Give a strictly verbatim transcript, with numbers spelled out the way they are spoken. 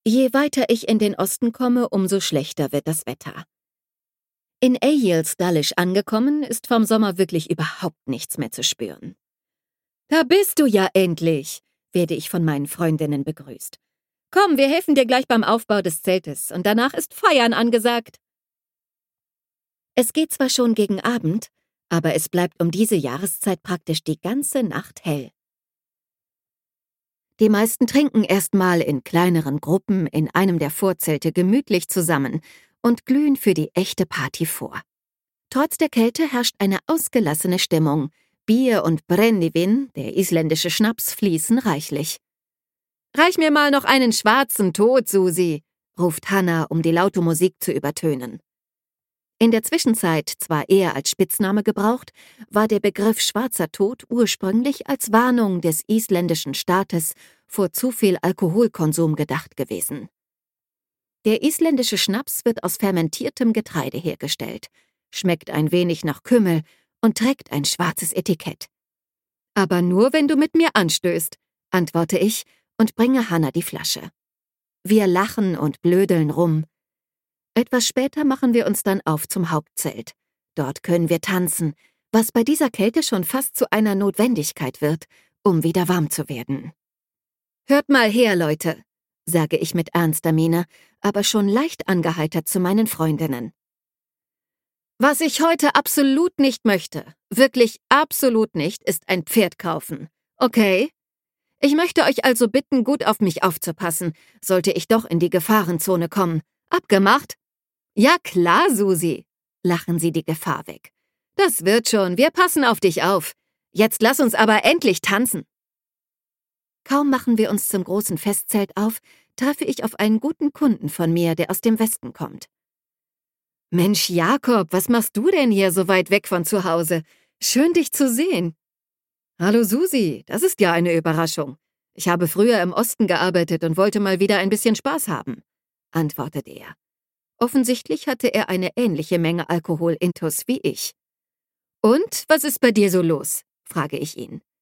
Je weiter ich in den Osten komme, umso schlechter wird das Wetter. In Eyjolf Dalish angekommen, ist vom Sommer wirklich überhaupt nichts mehr zu spüren. »Da bist du ja endlich«, werde ich von meinen Freundinnen begrüßt. »Komm, wir helfen dir gleich beim Aufbau des Zeltes und danach ist Feiern angesagt.« Es geht zwar schon gegen Abend, aber es bleibt um diese Jahreszeit praktisch die ganze Nacht hell. Die meisten trinken erstmal in kleineren Gruppen in einem der Vorzelte gemütlich zusammen und glühen für die echte Party vor. Trotz der Kälte herrscht eine ausgelassene Stimmung. Bier und Brennivín, der isländische Schnaps, fließen reichlich. »Reich mir mal noch einen schwarzen Tod, Susi«, ruft Hanna, um die laute Musik zu übertönen. In der Zwischenzeit zwar eher als Spitzname gebraucht, war der Begriff schwarzer Tod ursprünglich als Warnung des isländischen Staates vor zu viel Alkoholkonsum gedacht gewesen. Der isländische Schnaps wird aus fermentiertem Getreide hergestellt, schmeckt ein wenig nach Kümmel und trägt ein schwarzes Etikett. »Aber nur, wenn du mit mir anstößt«, antworte ich und bringe Hanna die Flasche. Wir lachen und blödeln rum. Etwas später machen wir uns dann auf zum Hauptzelt. Dort können wir tanzen, was bei dieser Kälte schon fast zu einer Notwendigkeit wird, um wieder warm zu werden. »Hört mal her, Leute«, sage ich mit ernster Miene, aber schon leicht angeheitert zu meinen Freundinnen. »Was ich heute absolut nicht möchte, wirklich absolut nicht, ist ein Pferd kaufen. Okay? Ich möchte euch also bitten, gut auf mich aufzupassen, sollte ich doch in die Gefahrenzone kommen. Abgemacht?« »Ja klar, Susi«, lachen sie die Gefahr weg. »Das wird schon, wir passen auf dich auf. Jetzt lass uns aber endlich tanzen.« Kaum machen wir uns zum großen Festzelt auf, treffe ich auf einen guten Kunden von mir, der aus dem Westen kommt. »Mensch, Jakob, was machst du denn hier so weit weg von zu Hause? Schön, dich zu sehen.« »Hallo Susi, das ist ja eine Überraschung. Ich habe früher im Osten gearbeitet und wollte mal wieder ein bisschen Spaß haben«, antwortet er. Offensichtlich hatte er eine ähnliche Menge Alkohol intus wie ich. »Und, was ist bei dir so los?«, frage ich ihn.